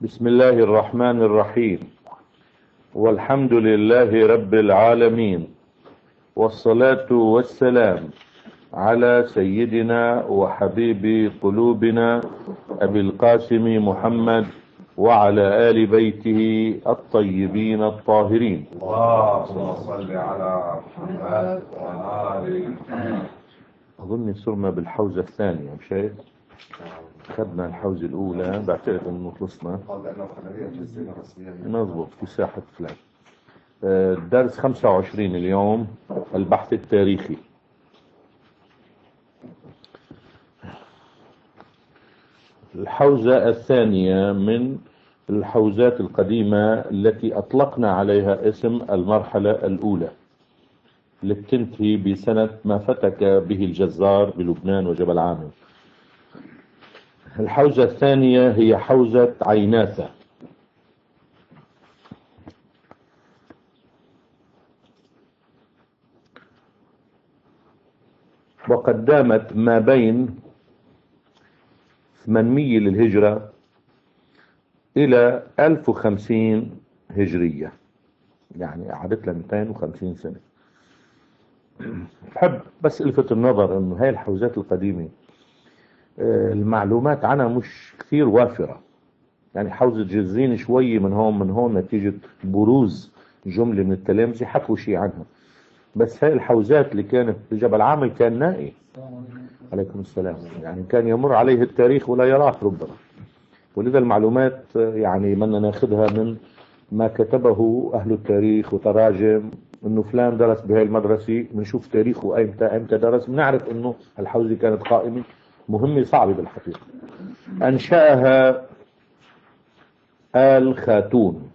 بسم الله الرحمن الرحيم. والحمد لله رب العالمين، والصلاة والسلام على سيدنا وحبيب قلوبنا أبي القاسم محمد وعلى آل بيته الطيبين الطاهرين. اللهم صل على محمد وعلى آل محمد. أظن صرنا بالحوزة الثانية، مش هيك؟ أخذنا الحوزة الأولى، بعتقد إنه خلصنا. نضبط في ساحة فلان. الدرس 25 اليوم، البحث التاريخي. الحوزة الثانية من الحوزات القديمة التي أطلقنا عليها اسم المرحلة الأولى، اللي بتنتهي بسنة ما فتك به الجزار بلبنان وجبل عامر. الحوزة الثانية هي حوزة عيناثة، وقد دامت ما بين 800 للهجرة إلى 1050 هجرية، يعني قعدت لها 250 سنة. بحب بس الفت النظر إنه هاي الحوزات القديمة المعلومات عنها مش كثير وافرة. يعني حوزة جزين شوي من هون نتيجة بروز جملة من التلامذة حكوا شيء عنها، بس هاي الحوزات اللي كانت بجبل عامر كان نائي. عليكم السلام. يعني كان يمر عليه التاريخ ولا يراه ربما، ولذا المعلومات يعني بدنا ناخذها من ما كتبه أهل التاريخ وتراجم، إنه فلان درس بهاي المدرسة، بنشوف تاريخه أيمتى درس، بنعرف إنه الحوزة كانت قائمة. مهمة صعبة بالحقيقة. أنشأها آل خاتون،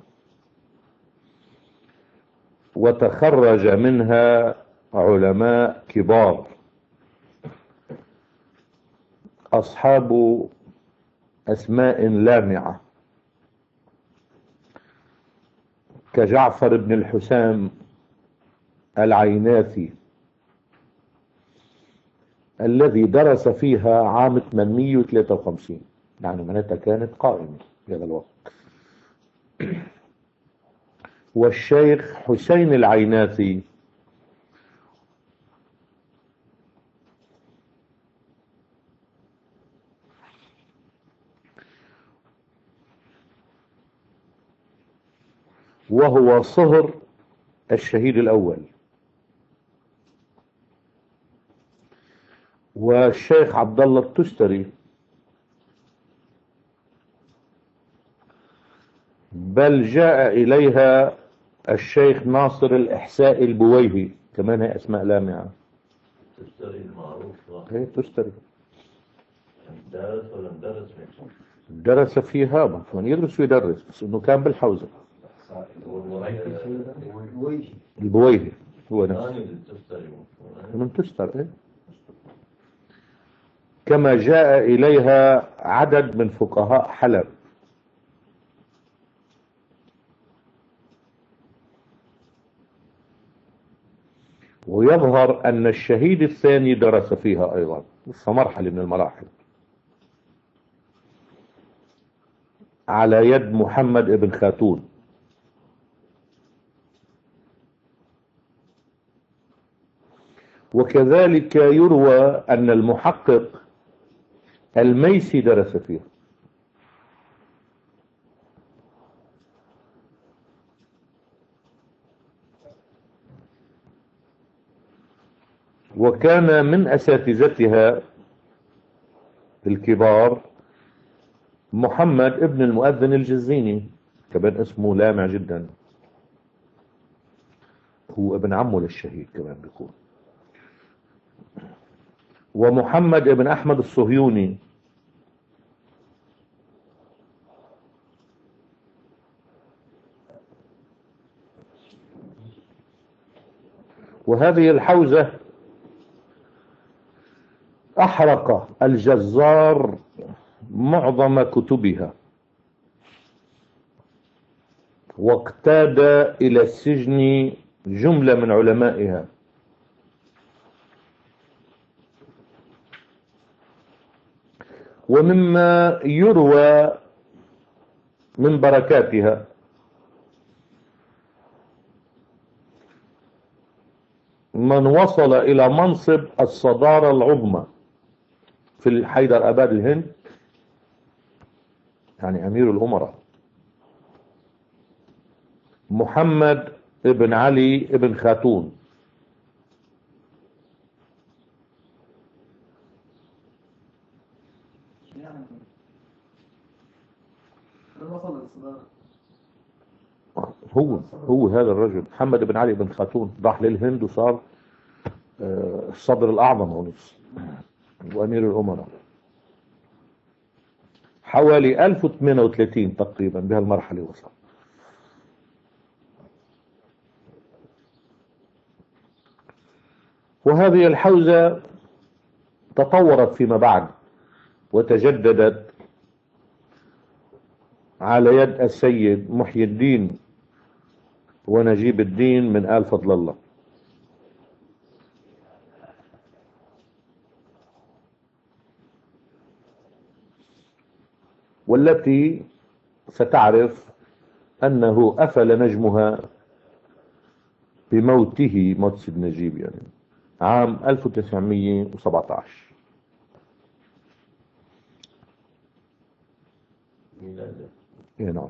وتخرج منها علماء كبار أصحاب أسماء لامعة كجعفر بن الحسام العيناثي الذي درس فيها عام 853، يعني معناتها كانت قائمة في هذا الوقت. والشيخ حسين العيناثي وهو صهر الشهيد الأول. والشيخ عبد الله التستري، بل جاء إليها الشيخ ناصر الإحساء البويهي، كمان هي أسماء لامعة. تستري المعروف. هي تستري درس ولا مدرس؟ درس فيها، مفهوم يدرس ويدرس، بس انه كان بالحوزة. البويهي هو نفسه من تستر. إيه؟ كما جاء إليها عدد من فقهاء حلب، ويظهر أن الشهيد الثاني درس فيها أيضا، لسه مرحلة من المراحل، على يد محمد بن خاتون. وكذلك يروى أن المحقق الميسي درس فيها. وكان من أساتذتها الكبار محمد ابن المؤذن الجزيني، كمان اسمه لامع جدا، هو ابن عمه للشهيد كمان بيكون. ومحمد ابن أحمد الصهيوني، وهذه الحوزة أحرق الجزار معظم كتبها، واقتاد إلى السجن جملة من علمائها. ومما يروى من بركاتها من وصل إلى منصب الصدارة العظمى في حيدر أباد الهند، يعني أمير الأمراء، محمد ابن علي ابن خاتون. هو هذا الرجل محمد بن علي بن خاتون راح للهند وصار الصدر الأعظم وأمير الأمراء حوالي 1038 تقريبا، بهالمرحلة وصل. وهذه الحوزة تطورت فيما بعد وتجددت على يد السيد محي الدين ونجيب الدين من آل فضل الله، والتي ستعرف أنه أفل نجمها بموته، موت سيد نجيب يعني عام 1917 نعم.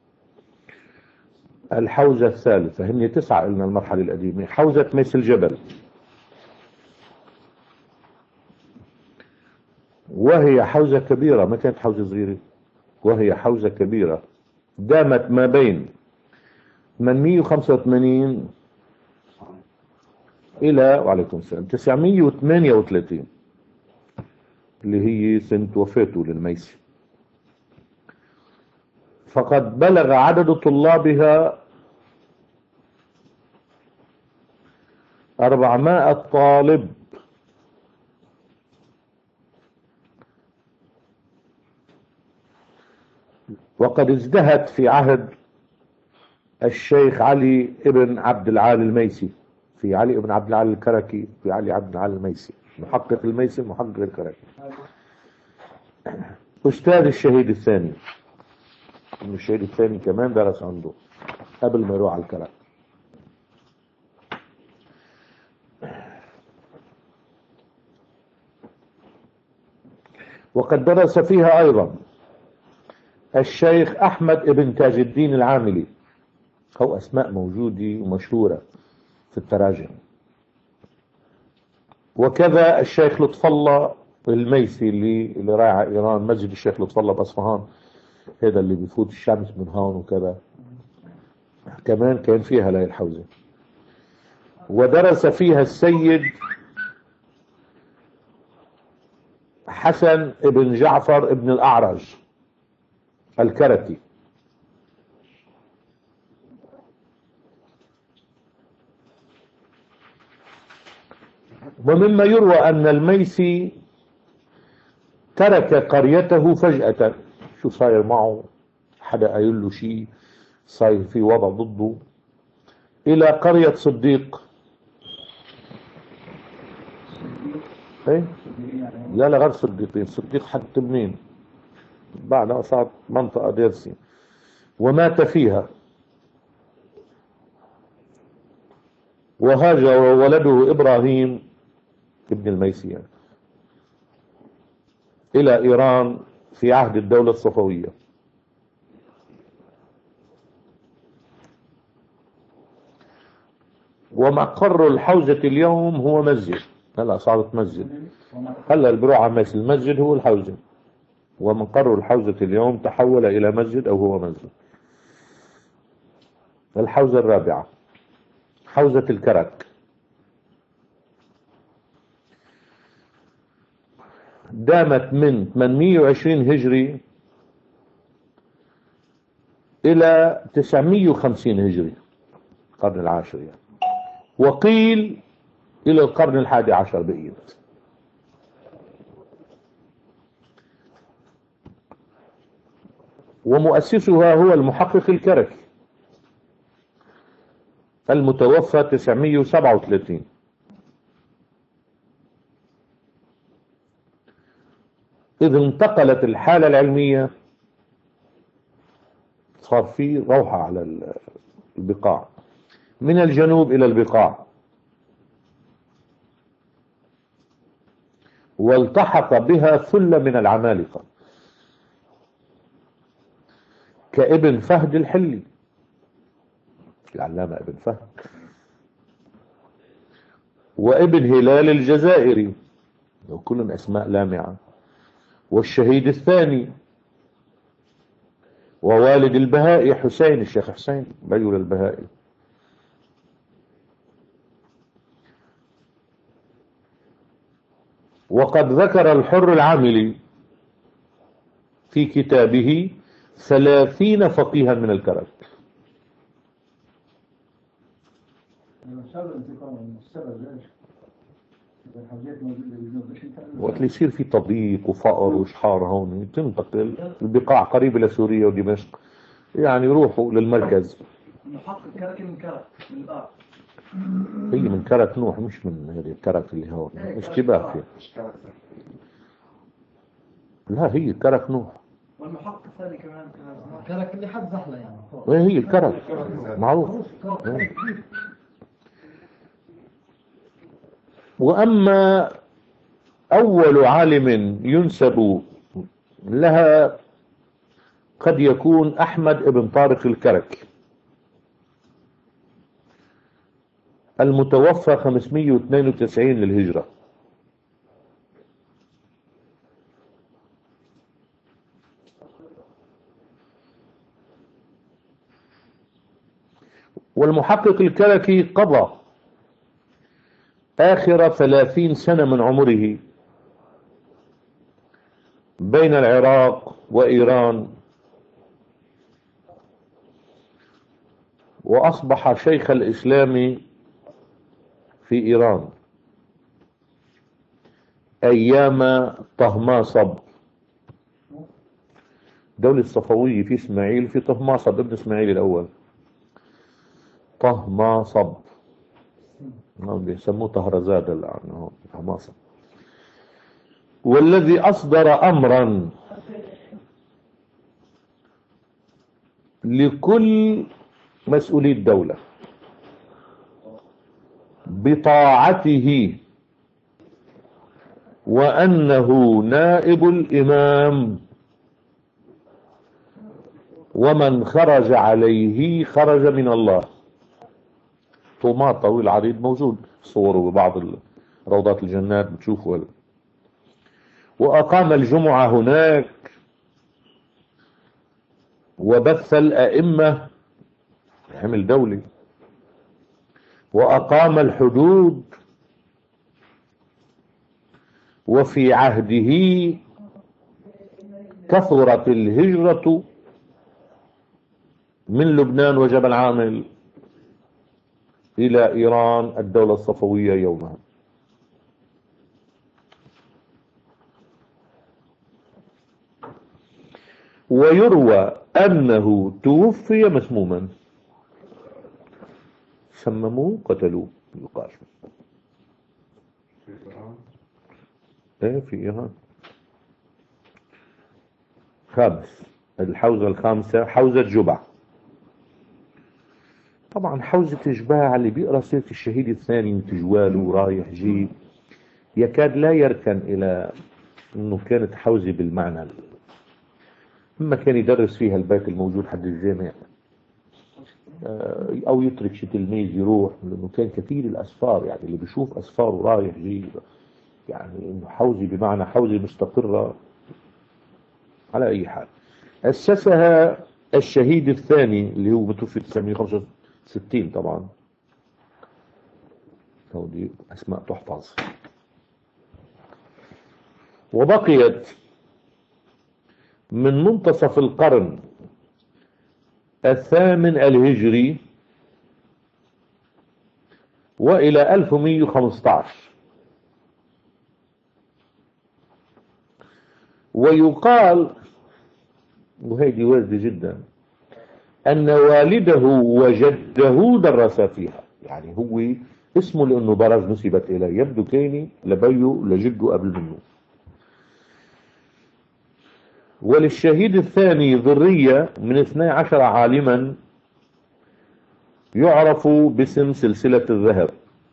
الحوزة الثالثة، هن 9 قلنا المرحلة القديمة. حوزة ميس الجبل، وهي حوزة كبيرة، ما كانت حوزة صغيرة، وهي حوزة كبيرة دامت ما بين 885 إلى وعليكم السلام 938 اللي هي سنة وفاته للميسي. فقد بلغ عدد طلابها 400 طالب، وقد ازدهت في عهد الشيخ علي ابن عبد العال الميسي، في علي ابن عبد العال الكركي، في علي عبد العال الميسي، محقق الميسي محقق الكركي، أستاذ الشهيد الثاني. الشهيد الثاني كمان درس عنده قبل ما يروح على الكرك. وقد درس فيها أيضا الشيخ أحمد ابن تاج الدين العاملي، هو أسماء موجودة ومشهورة في التراجم. وكذا الشيخ لطف الله الميسي اللي رايح إيران، مسجد الشيخ لطف الله بأصفهان، هذا اللي بيفوت الشمس من هون وكذا، كمان كان فيها هاي الحوزة. ودرس فيها السيد حسن ابن جعفر ابن الأعرج الكركي. ومما يروى أن الميسي ترك قريته فجأة، شو صاير معه، حدا قايل له شيء، صاير في وضع ضده، إلى قرية صديق. ايه لا غير صديقين، صديق حتى منين بعدها صارت منطقة ديرسي، ومات فيها. وهاجر ولده إبراهيم ابن الميسي يعني إلى إيران في عهد الدولة الصفوية. ومقر الحوزة اليوم هو مسجد، هلا صارت مسجد، هلا اللي بروح على المسجد هو الحوزة، ومقر الحوزة اليوم تحول إلى مسجد أو هو مسجد. الحوزة الرابعة حوزة الكرك، دامت من 820 هجري إلى 950 هجري، القرن العاشر يعني، وقيل إلى القرن الحادي عشر بقيت. ومؤسسها هو المحقق الكركي المتوفى 937. إذ انتقلت الحالة العلمية صار في روحة على البقاع، من الجنوب إلى البقاع، والتحق بها ثلة من العمالقة كابن فهد الحلي، العلامة ابن فهد، وابن هلال الجزائري، وكلهم أسماء لامعة، والشهيد الثاني، ووالد البهائي حسين، الشيخ حسين رجل البهائي. وقد ذكر الحر العاملي في كتابه 30 فقيها من الكرك. وقت اللي يصير في تضييق وفقر واشحار هون تنتقل البقاع قريبة لسوريا ودمشق، يعني يروحوا للمركز. محقق كرك من كرك من الآن. هي من كرك نوح، مش من هذه الكرك اللي هون، اشتباه فيها. لا هي كرك نوح. والمحقق الثاني كمان كرك اللي حد زحلة يعني. هي الكرك معروف. وأما أول عالم ينسب لها قد يكون أحمد ابن طارق الكرك المتوفى 592 للهجرة. والمحقق الكركي قضى آخر 30 سنة من عمره بين العراق وإيران، وأصبح شيخ الإسلام في إيران أيام طهماسب، دولة صفوية في إسماعيل، في طهماسب ابن إسماعيل الأول، طهماسب بيسموه طهرزاد الآن طهماسب، والذي أصدر أمرا لكل مسؤولي الدولة بطاعته وأنه نائب الإمام، ومن خرج عليه خرج من الله. طومات طويل عريض موجود صوره ببعض روضات الجنات بتشوفوا. وأقام الجمعة هناك وبث الأئمة، عمل دولي، وأقام الحدود، وفي عهده كثرت الهجرة من لبنان وجبل عامل إلى إيران الدولة الصفوية يومها. ويروى أنه توفي مسموما، سمموه قتلوه يقال. ايه في إيران. خامس، الحوزة الخامسة حوزة جبع. طبعا حوزة جباع اللي بيقرأ سيرة الشهيد الثاني من تجواله ورايح جيب يكاد لا يركن إلى أنه كانت حوزة بالمعنى، إما كان يدرس فيها البيت الموجود حد الجامع، أو يترك شي تلميذ يروح، لأنه كان كثير الأسفار، يعني اللي بيشوف أسفار ورايح جيب، يعني إنه حوزة بمعنى حوزة مستقرة. على أي حال أسسها الشهيد الثاني اللي هو متوفي 965 طبعا، دي أسماء تحفظ. وبقيت من منتصف القرن الثامن الهجري وإلى 1115. ويقال، وهذه واردة جدا، أن والده وجده درس فيها، يعني هو اسمه لأنه برز نسبت إليه، يبدو كيني لبيه لجده قبل منه. وللشهيد الثاني ذرية من 12 عالما يعرف باسم سلسلة الذهب،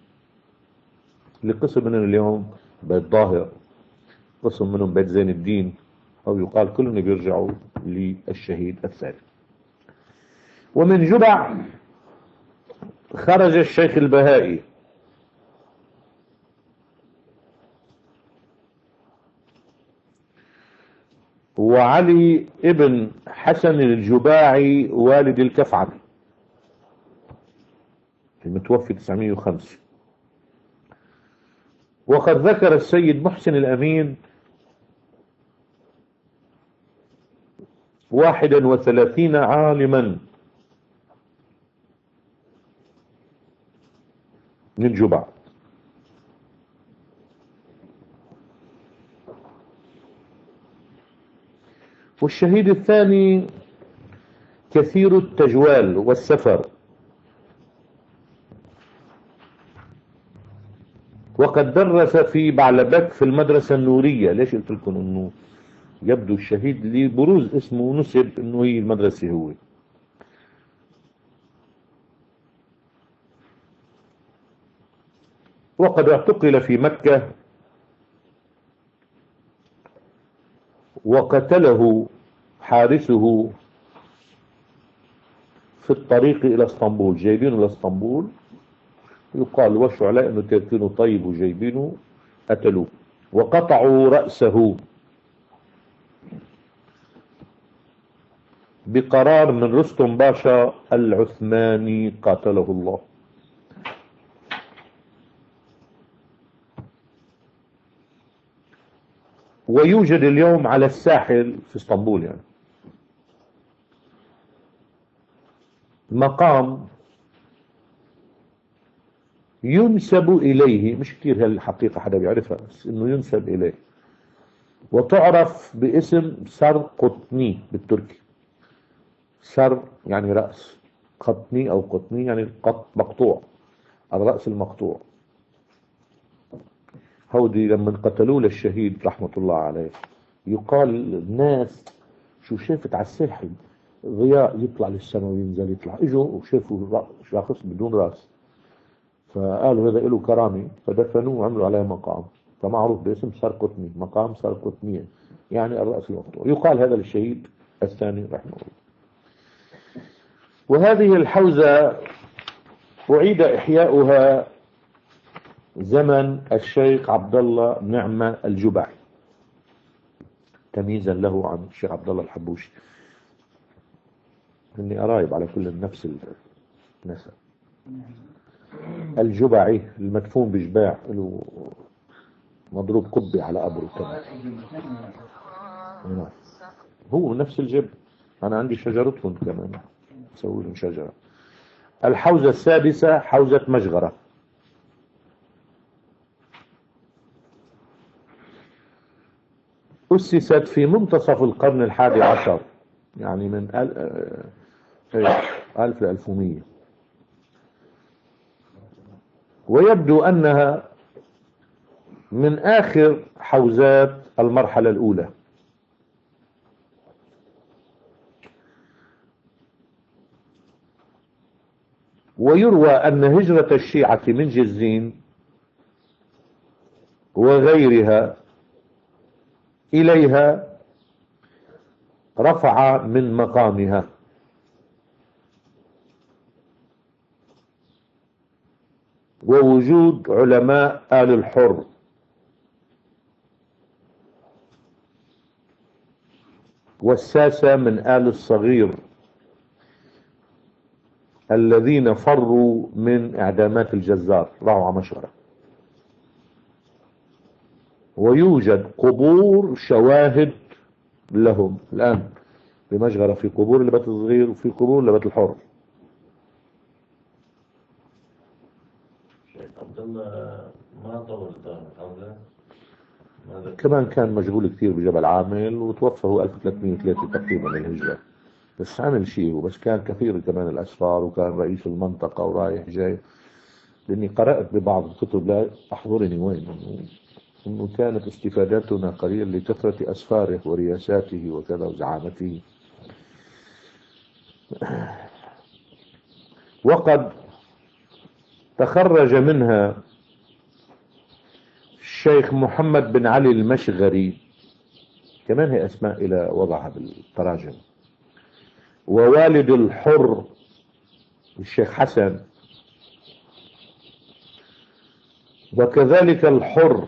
لقسم منهم اليوم بيت ظاهر، قسم منهم بيت زين الدين، أو يقال كلهم بيرجعوا للشهيد الثاني. ومن جبع خرج الشيخ البهائي وعلي ابن حسن الجباعي والد الكفعي المتوفي 905. وقد ذكر السيد محسن الأمين 31 عالما من جبع. والشهيد الثاني كثير التجوال والسفر، وقد درس في بعلبك في المدرسة النورية. ليش قلت لكم انه يبدو الشهيد لي بروز اسمه نسب انه هي المدرسة هو. وقد اعتقل في مكة وقتله حارسه في الطريق إلى اسطنبول، جايبينه لاسطنبول، يقال وشوا عليه انه تركينه طيب وجايبينه، قتلوه وقطعوا رأسه بقرار من رستم باشا العثماني قاتله الله. ويوجد اليوم على الساحل في اسطنبول يعني مقام ينسب إليه، مش كتير هالحقيقة حدا بيعرفها، بس إنه ينسب إليه، وتعرف باسم سر قطني بالتركي. سر يعني رأس، قطني أو قطني يعني قط مقطوع، الرأس المقطوع. هودي لما قتلوه للشهيد رحمة الله عليه، يقال الناس شو شافت على الساحل ضياء يطلع للسماء وينزل يطلع، اجوا وشافوا شخص بدون رأس، فقالوا هذا له كرامة، فدفنوه وعملوا عليه مقام، فمعروف باسم سرقطني، مقام سرقطنية يعني الرأس المقطوع. يقال هذا للشهيد الثاني رحمه الله. وهذه الحوزة أعيد إحياؤها زمن الشيخ عبد الله نعمة الجبعي، تمييزا له عن الشيخ عبد الله الحبوشي، اني قرايب على كل نفس النسب. الجبعي المدفون بجباع، له مضروب قبي على قبره كمان. هو نفس الجبل، انا عندي شجرتهم كمان، اسوي لهم شجرة. الحوزة السادسة حوزة مجغرة، أسست في منتصف القرن 11 يعني من 1000 ل 1100، ويبدو أنها من آخر حوزات المرحلة الأولى. ويروى أن هجرة الشيعة من جزين وغيرها إليها رفع من مقامها، ووجود علماء آل الحر والساسة من آل الصغير الذين فروا من إعدامات الجزار، راحوا على مشغرة. ويوجد قبور شواهد لهم الآن بمشغرة، في قبور لبيت الصغير وفي قبور لبيت الحر. شيخ عبد الله ما طول دار الحوزة، كمان كان مشغول كثير بجبل عامل، وتوفى هو 1303 تقريبا للهجرة، بس عمل شيء هو، بس كان كثير كمان الأسفار، وكان رئيس المنطقة ورايح جاي. لأني قرأت ببعض الكتب لا أحضرني وين أنه كانت استفادتنا قليلا لكثرة أسفاره ورياساته وكذا وزعامته. وقد تخرج منها الشيخ محمد بن علي المشغري، كمان هي أسماء إلى وضعها بالتراجم، ووالد الحر الشيخ حسن، وكذلك الحر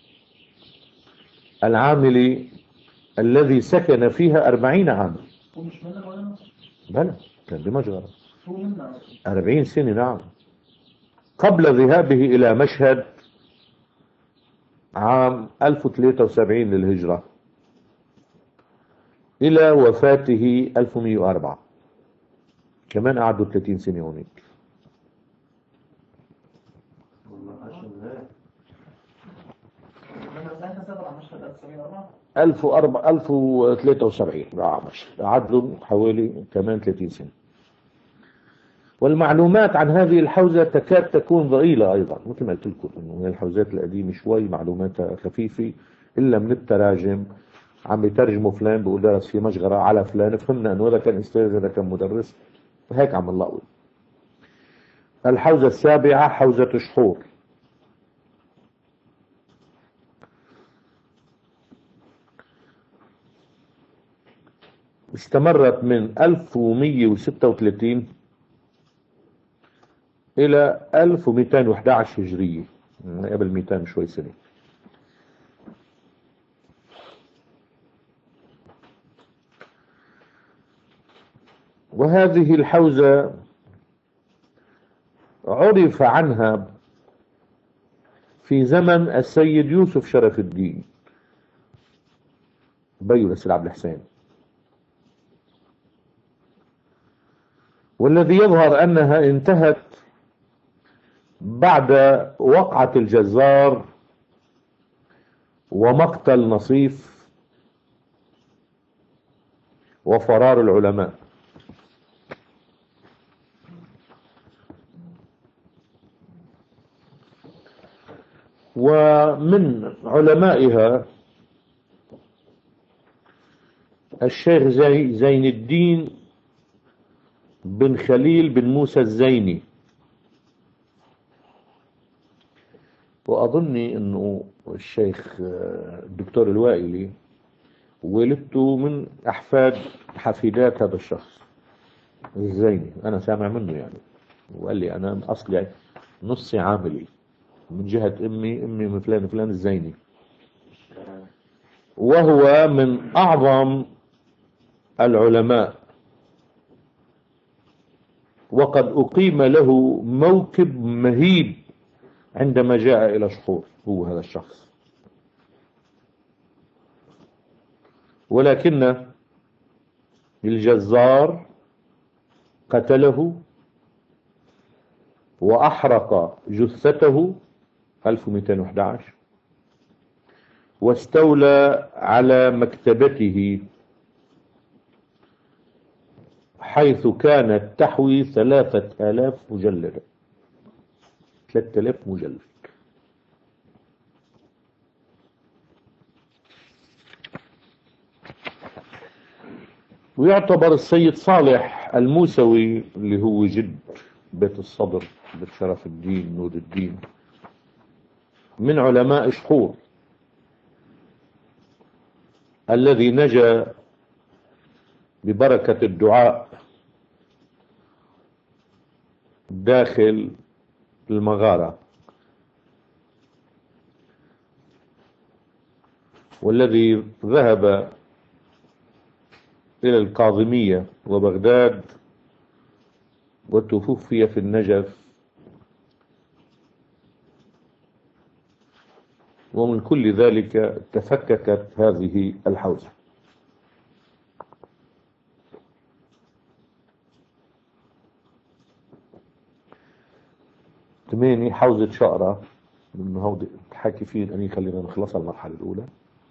العاملي الذي سكن فيها 40 عاما. ومش منك ولا مصر؟ بلى كان بمجغرة هو منا 40 سنة، نعم، قبل ذهابه إلى مشهد عام 1073 للهجرة إلى وفاته 1104، كمان قعدوا 30 سنة هونيك. لما ساعتها سافر على مشهد 1904. 1073 قعدوا حوالي كمان 30 سنة. والمعلومات عن هذه الحوزة تكاد تكون ضئيلة أيضا، مثل ما قلت لكم إنه الحوزات القديمة شوي معلوماتها خفيفة، إلا من التراجم عم يترجموا فلان بيقول درس في مشغرة على فلان، فهمنا إنه هذا كان أستاذ هذا كان مدرس، هيك عم نلاقي. الحوزة السابعة حوزة شحور، استمرت من 1136 إلى 1211 هجرية، قبل 200 شوي سنة. وهذه الحوزة عرف عنها في زمن السيد يوسف شرف الدين بيولس عبد الحسين، والذي يظهر أنها انتهت بعد وقعة الجزار ومقتل نصيف وفرار العلماء. ومن علمائها الشيخ زين الدين بن خليل بن موسى الزيني، وأظني أنه الشيخ الدكتور الوائلي ولدته من أحفاد حفيدات هذا الشخص الزيني، أنا سامع منه يعني، وقال لي أنا أصلي نصي عاملي من جهة أمي من فلان فلان الزيني، وهو من أعظم العلماء، وقد أقيم له موكب مهيب عندما جاء إلى شحور هو هذا الشخص، ولكن الجزار قتله وأحرق جثته 1211، واستولى على مكتبته حيث كانت تحوي 3000 مجلدا، 3000 مجلد. ويعتبر السيد صالح الموسوي اللي هو جد بيت الصدر بيت شرف الدين نور الدين من علماء شحور، الذي نجا ببركة الدعاء داخل المغارة، والذي ذهب إلى الكاظمية وبغداد وتوفي في النجف، ومن كل ذلك تفككت هذه الحوزة. 8 حوزة شقرة، من هودي تحكي فيه أني خلينا نخلصها المرحلة الأولى.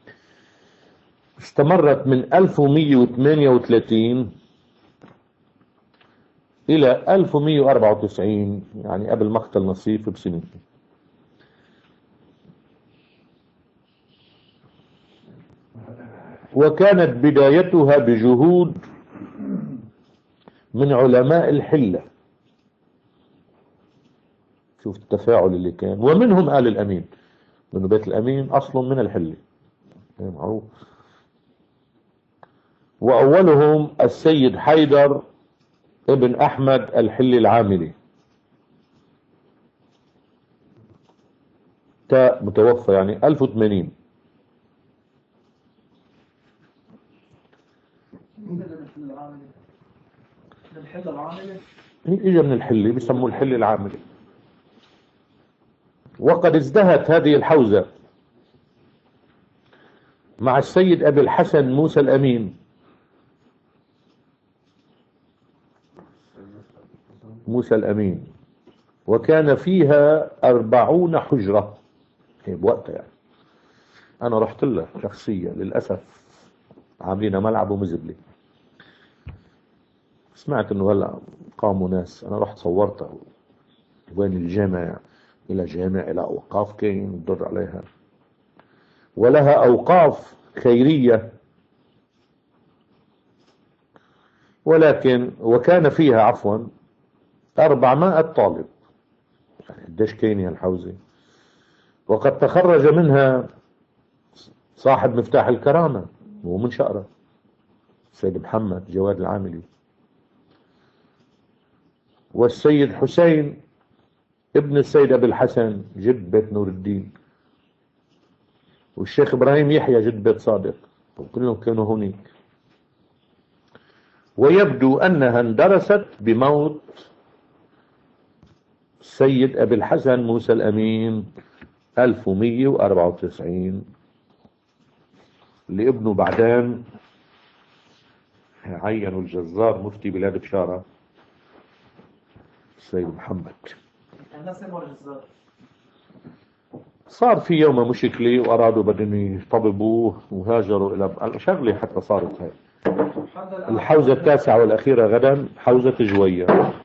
استمرت من 1138 إلى 1194، يعني قبل مقتل نصيف بسنين. وكانت بدايتها بجهود من علماء الحلة. شوف التفاعل اللي كان، ومنهم آل الأمين، لأنه بيت الأمين أصل من الحلة معروف. وأولهم السيد حيدر ابن أحمد الحلي العاملي، تاء متوفى يعني 1080. مين اللي الحل العاملي؟ الحل العاملي؟ إجا من الحلي، بيسموه الحلي العاملي. وقد ازدهت هذه الحوزة مع السيد أبي الحسن موسى الأمين، موسى الأمين، وكان فيها 40 حجرة بوقتها يعني. أنا رحت له شخصيا، للأسف عاملين ملعب ومزبلة. سمعت إنه هلا قاموا ناس، أنا رحت صورتها وين الجامع، إلى جامع إلى أوقاف كاين تدر عليها، ولها أوقاف خيرية، ولكن وكان فيها عفوا 400 طالب. يعني قديش كاين هالحوزة. وقد تخرج منها صاحب مفتاح الكرامة وهو من شقرة، السيد محمد جواد العاملي، والسيد حسين ابن السيد أبي الحسن جد بيت نور الدين، والشيخ إبراهيم يحيى جد بيت صادق، وكلهم كانوا هناك. ويبدو أنها اندرست بموت السيد أبي الحسن موسى الأمين 1194، اللي ابنه بعدين عينوا الجزار مفتي بلاد بشارة السيد محمد. الناس يمر الزار. صار في يوم مشكلة وأرادوا بدهم يطببوه وهاجروا إلى شغلة حتى صارت هاي. الحوزة التاسعة والأخيرة غدا حوزة جوية.